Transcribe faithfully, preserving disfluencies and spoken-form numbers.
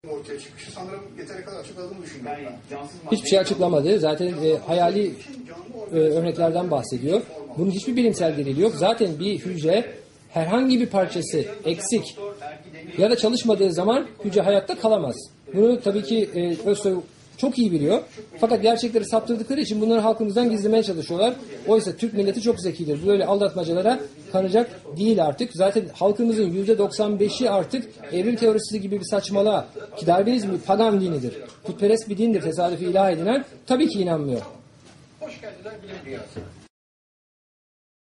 ortaya çıkışı sanırım yeteri kadar açıkladığını düşünüyorum ben. Hiçbir şey açıklamadı. Zaten e, hayali e, örneklerden bahsediyor. Bunun hiçbir bilimsel delili yok. Zaten bir hücre herhangi bir parçası eksik ya da çalışmadığı zaman hücre hayatta kalamaz. Bunu tabii ki e, Özsoy çok iyi biliyor. Fakat gerçekleri saptırdıkları için bunları halkımızdan gizlemeye çalışıyorlar. Oysa Türk milleti çok zekidir. Böyle aldatmacalara kanacak değil artık. Zaten halkımızın yüzde doksan beşi artık evrim teorisi gibi bir saçmalığa, ki Darwinizm bir pagan dinidir, putperest bir dindir, tesadüfi ilah edinen, tabii ki inanmıyor. Hoş geldiler bilim dünyası.